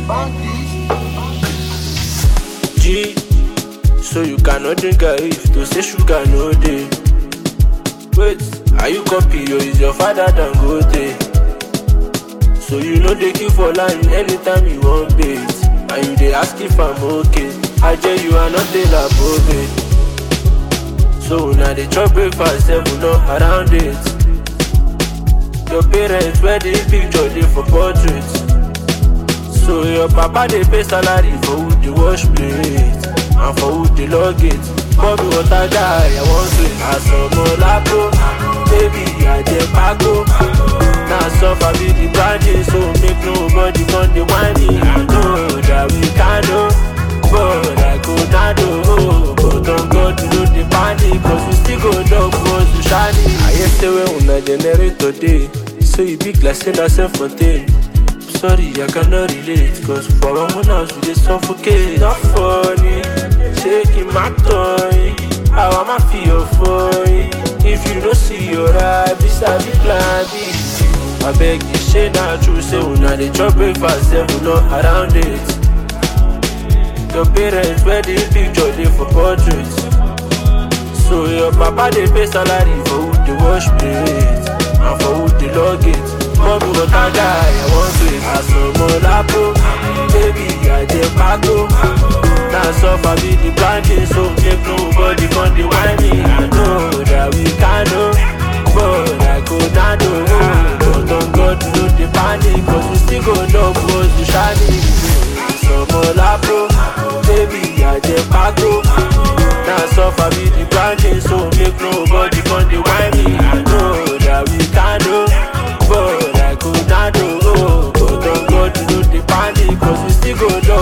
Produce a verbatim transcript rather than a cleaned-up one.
G, so you cannot drink a if to say sugar no day. Wait, are you copy or is your father than go day? So you know they kill for line anytime you want bait. And you they ask if I'm okay. I tell you are not the labo. So now they chop breakfast seven up around it. Your parents wear the picture they for portraits. So your papa they pay salary for who they wash plate and for who they log it. Bobby water guy, I want to ask some more lapo. Baby, I dey pago. Now suffer be the brandy, so make nobody come the whiny. I know that we can do, but I go not do. But on God to do the panic, cause we still go dog cause we shiny. I yesterday when I generate today, so you big like say that self-contained. Sorry, I cannot relate, cause for our own house we just suffocate. Not funny, shaking my toy. How am I feel for it? If you don't see your eye, beside the plan B. I beg you, say not true, say una they chop breakfast, seven up around it. Your parents wear the picture, they for portraits. So your papa they pay salary for who they wash plate and for who they log it. Bobby water guy, I want to ask some more lapo. Baby, I dey pago. Now suffer be the brandy, so make nobody come the whiny. I know that we can do, but I go not do. But on God to do the panic, cause we still go dog cause we shiny. Some more lapo. Baby, I dey pago. Now suffer be the brandy, so make nobody come the whiny. I know that we can do, but I could not do. But on God to do the panic, cause we still go down.